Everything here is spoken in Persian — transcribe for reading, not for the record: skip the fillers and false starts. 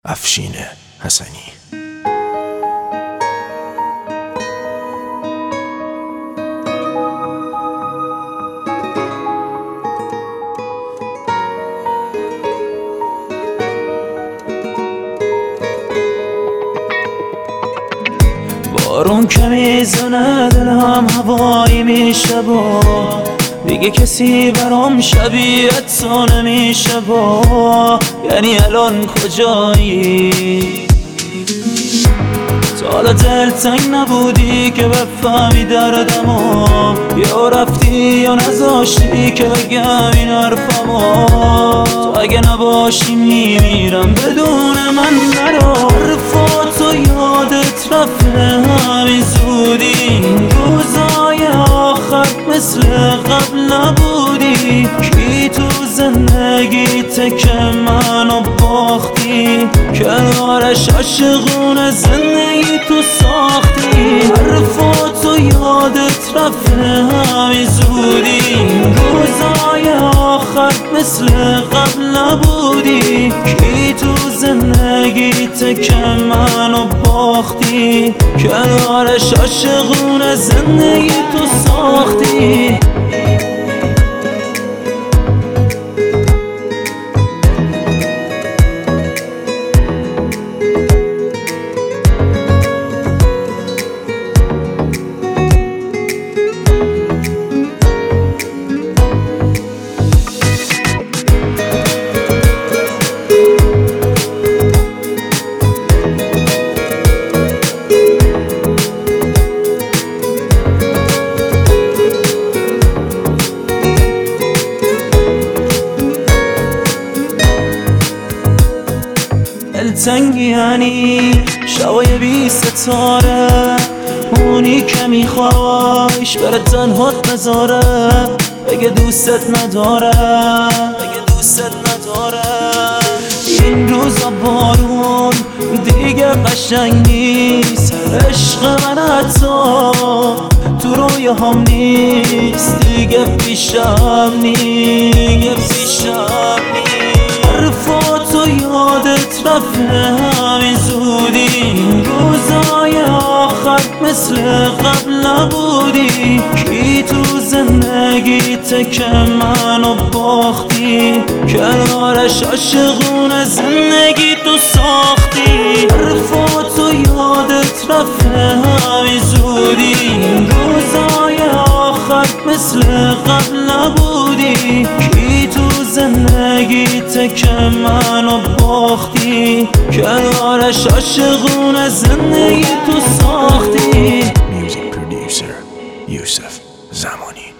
افشین حسنی. بارون که میزنه دلم هوایی میشه با دیگه کسی برام شبیه تو نمیشه با یعنی الان کجایی؟ تا حالا دلتنگ نبودی که بفهمی دردمو، یا رفتی یا نذاشتی که بگم این حرفمو. تو اگه نباشی میمیرم بدون من نرو. حرفاتو یادت رفته همین زودی، این روزای آخر مثل قبل نبودی. کی تو زندگیت که منو باختی، کنارش عاشقونه زندگی تو ساختی. حرفاتو یادت رفته همین زودی، این روزای آخر مثل قبل نبودی. کی تو زندگیت که منو باختی، کنارش عاشقونه زندگی تو ساختی. دلتنگی یعنی شبای بی ستاره، اونی که میخوایش بره تنهات نذاره. بگه دوستت نداره، بگه دوستت نداره. این روزا بارون دیگه قشنگ نیست، عشق من حتی تو رویه هم نیست. دیگه پیشم نیست. حرفاتو یادت رفته همین زودی، این روزای آخر مثل قبل نبودی. کی تو زندگیت که منو باختی، کنارش عاشقونه زندگی تو ساختی. حرفاتو یادت رفته همین زودی، این روزای آخر مثل قبل نبودی. کی تو زندگیت که منو باختی، کنارش عاشقونه زندگی تو ساختی. Music producer Yusuf Zamani.